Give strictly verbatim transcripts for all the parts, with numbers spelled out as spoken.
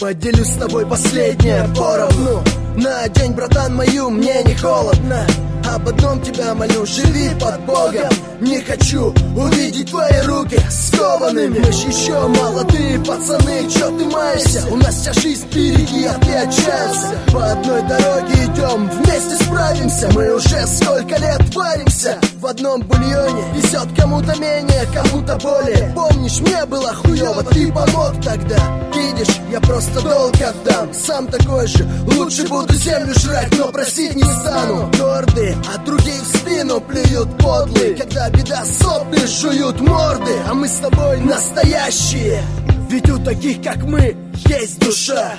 Поделюсь с тобой последнее поровну. Надень, братан, мою, мне не холодно. Об одном тебя молю, живи под Богом. Не хочу увидеть твои руки скованными. Мы ж еще молодые пацаны, чё ты маешься? У нас вся жизнь впереди, а ты отчаялся. По одной дороге идем, вместе справимся. Мы уже сколько лет варимся в одном бульоне. Везет кому-то менее, кому-то более. Помнишь, мне было хуёво, ты помог тогда. Видишь, я просто долг отдам. Сам такой же, лучше буду землю жрать, но просить не стану. Гордые, а другие в спину плюют подлые. Когда беда, сопли жуют морды. А мы с тобой настоящие, ведь у таких, как мы, есть душа.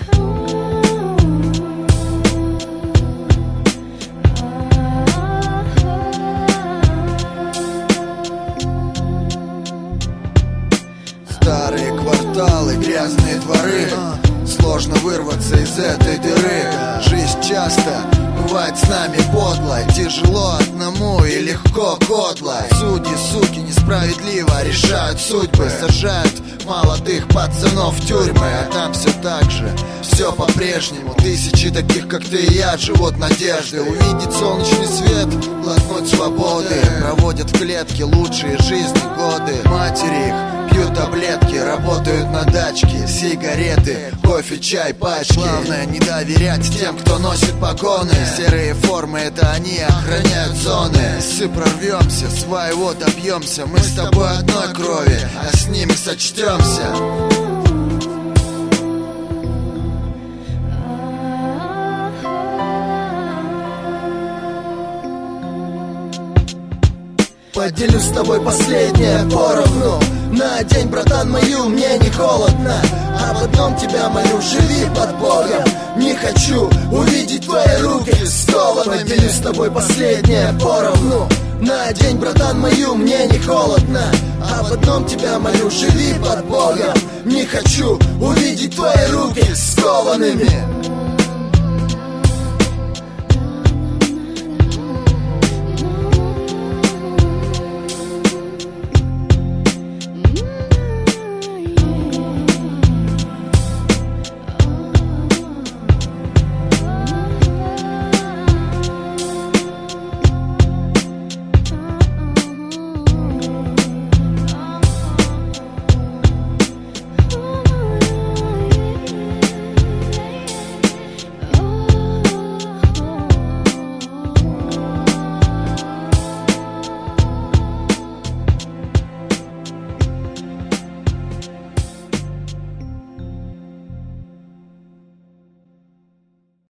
Старые кварталы, грязные дворы. Сложно вырваться из этой дыры. Жизнь часто бывает с нами подлой. Тяжело одному и легко кодлой. Судьи, суки, несправедливо решают судьбы. Сажают молодых пацанов в тюрьмы. А там все так же, все по-прежнему. Тысячи таких, как ты и я, живут надежды. Увидеть солнечный свет, глотнуть свободы. Проводят в клетке лучшие жизни годы. Матери их пьют таблетки, работают на дачке. Сигареты, кофе, чай, пачки. Главное не доверять тем, кто носит погоны. Серые формы, это они охраняют зоны. Если прорвемся, своего добьемся. Мы с тобой одной крови, а с ними сочтемся. Поделюсь с тобой последнее поровну. Надень, братан, мою, мне не холодно. Об одном тебя молю, живи под Богом. Не хочу увидеть твои руки скованными. Поделюсь с тобой последнее поровну. Надень, братан, мою, мне не холодно. Об одном тебя молю, живи под Богом. Не хочу увидеть твои руки скованными.